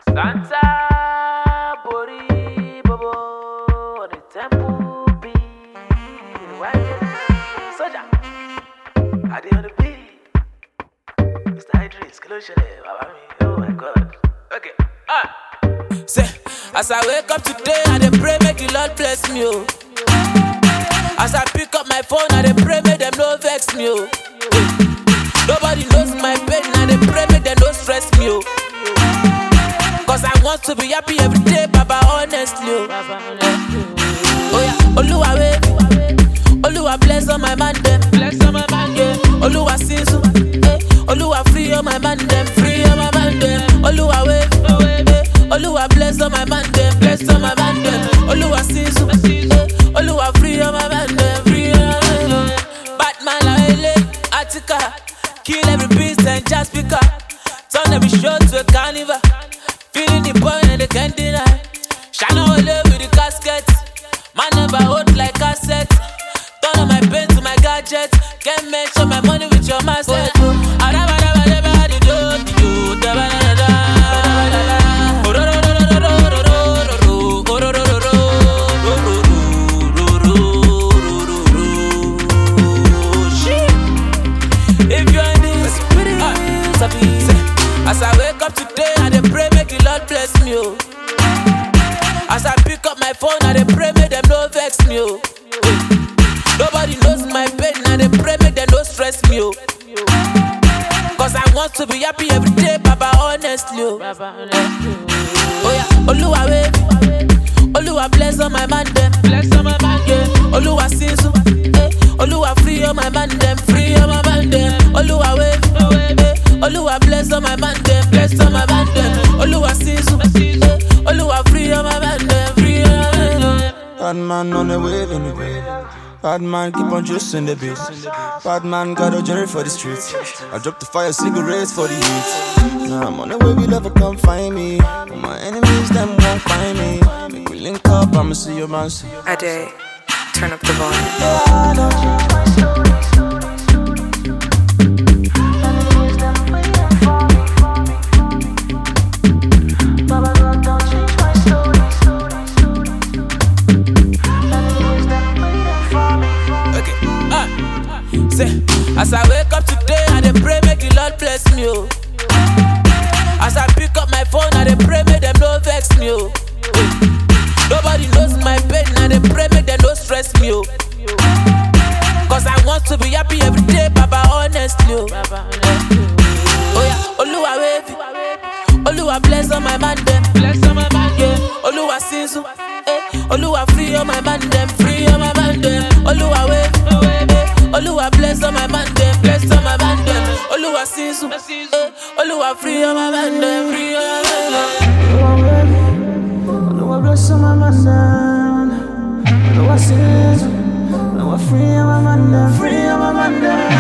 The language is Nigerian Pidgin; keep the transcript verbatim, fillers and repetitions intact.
Dancer, body, bobo, on the temple beat. Why you soldier? I did on the beat. Mister Idris, close your name, Baba me. Oh my God. Okay. Ah. Say, as I wake up today, I dey pray make the Lord bless me. Oh. As I pick up my phone, I dey pray make them no vex me. Oh. Nobody knows my pain, I dey pray make them no stress me. Oh. Cause I want to be happy every day, Baba, honestly. Oh, oh yeah, Oluwa wave, Oluwa bless all my man them, bless all my man them. Oluwa sinsu, eh, Oluwa free all my man them, free all my man them. Oluwa wave, eh, Oluwa bless all my man them, bless all my man them. Oluwa sinsu, eh, Oluwa free all my man them, free all my man them. Batman la ele, Attica, kill every beast and just pick up, turn every show to a carnival. Feeling the boy and they can't deny. Shine away with the casket. Man never hold like cassette. Turn on my pain to my gadget. Can't measure my money with your master. If you're in this spirit, as I wake up today, I dey pray make the Lord bless me. Oh. As I pick up my phone, I dey pray make them no vex me. Oh. Nobody knows my pain, I dey pray make them no stress me. Oh. Cause I want to be happy every day, Baba, honestly. Oh, oh yeah, Oluwa wave, Oluwa bless all my man them, bless all my man them. Oluwa sinsu, eh, Oluwa free all my man them, free all my man them. Oluwa wave, eh, Oluwa bless all my man them, bless all my man them. Oluwa sinsu, eh, Oluwa free all my man them, free all my man them. Bad man on the wave anyway. Bad man keep on juicing the beat. Bad man got a journey for the streets. I drop the fire cigarettes for the heat. Now I'm on the way, we never come find me. All my enemies, them won't find me. Make we link up, I'ma see your man. Ade, turn up the volume. Yeah, I know. As I wake up today, I dey pray make the Lord bless me. Oh. As I pick up my phone, I dey pray make them no vex me. Oh. Nobody knows my pain, I dey pray make them no stress me. Oh. Cause I want to be happy every day, Baba, honestly. Oh, oh yeah, Oluwa wave, Oluwa bless all my man them, bless all my man them. Oluwa sinsu, eh, Oluwa free all my man them, free all my man them. Oluwa wave, Oluwa bless all my man them, bless all my man them. Oluwa sinsu, eh, Oluwa free all my man them, free all my man them. Oluwa bless all my man them. Oluwa sinsu, Oluwa free all my man them, free all my man them.